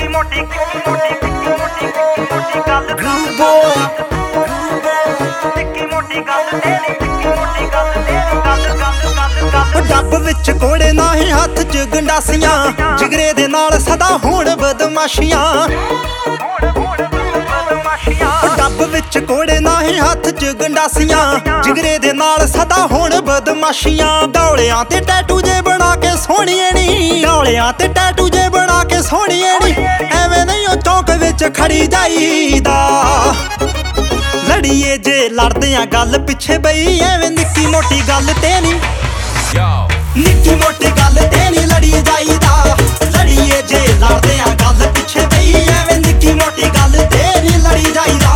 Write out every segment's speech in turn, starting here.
ਡੱਬ ਵਿੱਚ ਕੋੜੇ ਨਾਹੀਂ ਹੱਥ 'ਚ ਗੰਡਾਸੀਆਂ ਜਿਗਰੇ ਦੇ ਨਾਲ ਸਦਾ ਹੋਣ ਬਦਮਾਸ਼ੀਆਂ। ਡੱਬ ਵਿੱਚ ਕੋੜੇ ਨਾਹੀਂ ਹੱਥ 'ਚ ਗੰਡਾਸੀਆਂ ਜਿਗਰੇ ਦੇ ਨਾਲ ਸਦਾ ਹੋਣ ਬਦਮਾਸ਼ੀਆਂ। ਡੌਲਿਆਂ ਤੇ ਟੈਟੂ ਜੇ ਬਣਾ ਕੇ ਸੋਹਣੀਏ ਨੀ, ਡੌਲਿਆਂ ਤੇ ਟੈਟੂ ਜੇ ਬਣਾ ਕੇ ਸੋਹਣੀਏ ਨੀ, ਐਵੇਂ ਨਹੀਂ ਉਹ ਚੌਂਕ ਵਿੱਚ ਖੜੀ ਜਾਈਦਾ। ਲੜੀਏ ਜੇ ਲੜਦੇ ਆ ਗੱਲ ਪਿੱਛੇ ਬਈ, ਐਵੇਂ ਨਿੱਕੀ ਮੋਟੀ ਗੱਲ ਤੇ ਨੀ, ਨਿੱਕੀ ਮੋਟੀ ਗੱਲ ਤੇ ਨੀ ਲੜੀ ਜਾਈਦਾ। ਲੜੀਏ ਜੇ ਲੜਦੇ ਆ ਗੱਲ ਪਿੱਛੇ ਬਈ, ਐਵੇਂ ਨਿੱਕੀ ਮੋਟੀ ਗੱਲ ਤੇ ਨੀ ਲੜੀ ਜਾਈਦਾ।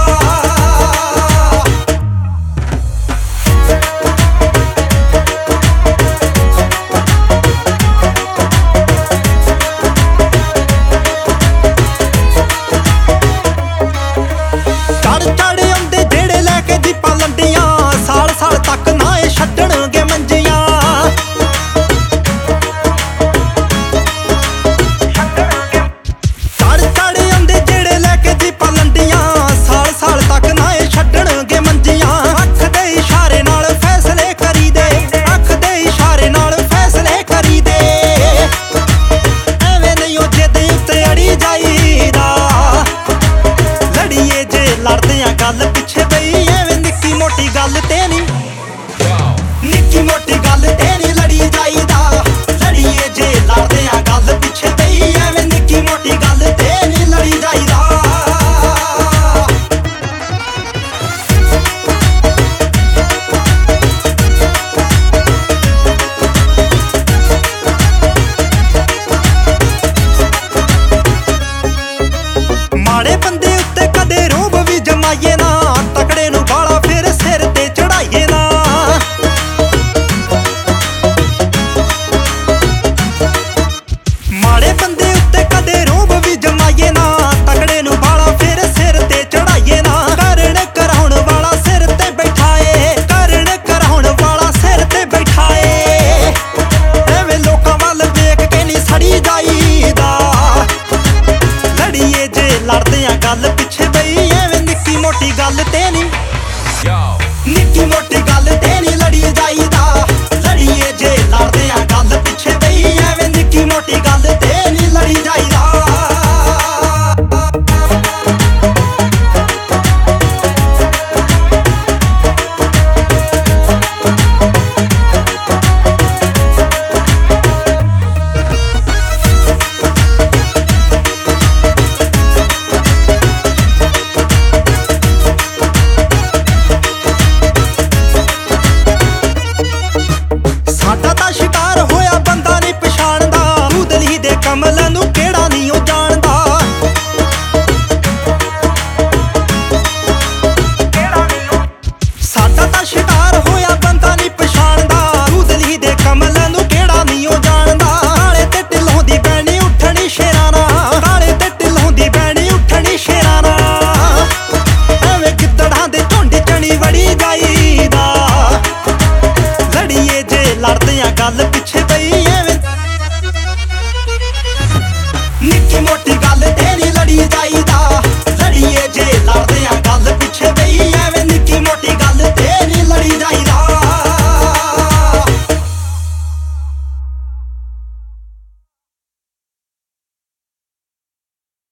ਗੱਲ ਪਿੱਛੇ ਬਈ, ਐਵੇਂ ਨਿੱਕੀ ਮੋਟੀ ਗੱਲ ਤੇ ਨੀ, ਨਿੱਕੀ ਮੋਟੀ ਗੱਲ ਤੇ ਨੀ ਲੜੀ ਜਾਈਦਾ।